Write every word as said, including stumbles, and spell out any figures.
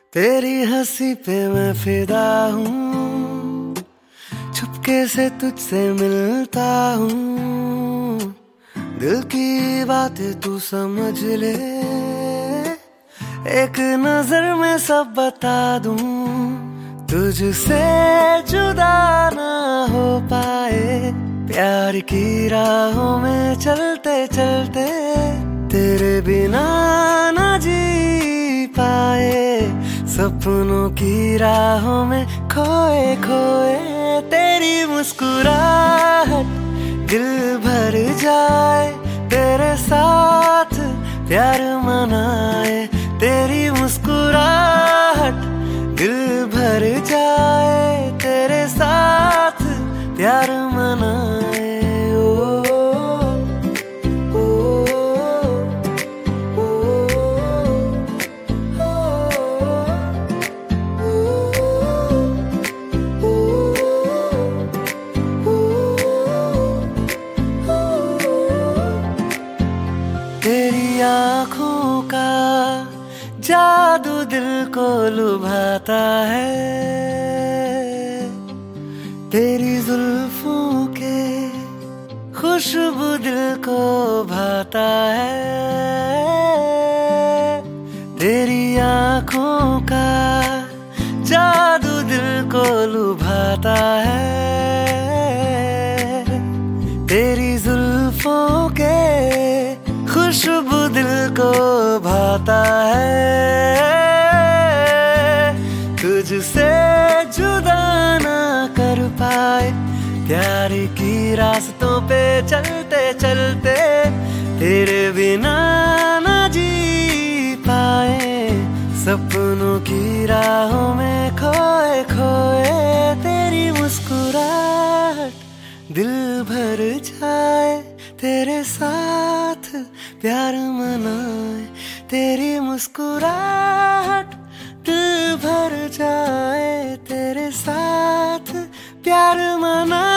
तेरी हंसी पे मैं फिदा हूँ, चुपके से तुझसे मिलता हूँ। दिल की बातें तू समझ ले, एक नजर में सब बता दूँ। तुझसे जुदा ना हो पाए, प्यार की राहों में चलते चलते तेरे बिना ना जी पाए। सपनों की राहों में खोए खोए तेरी मुस्कुराहट दिल भर जाए। तेरे साथ प्यार मनाए, तेरी मुस्कुराहट दिल भर जाए। तेरे साथ प्यार मनाए। तेरी आँखों का जादू दिल को लुभाता है, तेरी जुल्फों के खुशबू दिल को भाता है। तेरी आँखों का जादू दिल को लुभाता है, तेरी जुल्फों के खुशबू दिल को भाता है। तुझसे जुदा ना कर पाए, प्यार की रास्तों पे चलते चलते तेरे बिना ना जी पाए। सपनों की राहों में खोए खोए तेरी मुस्कुराहट दिल भर जाए। तेरे साथ प्यार मनाए, तेरी मुस्कुराहट दिल भर जाए। तेरे साथ प्यार मनाए।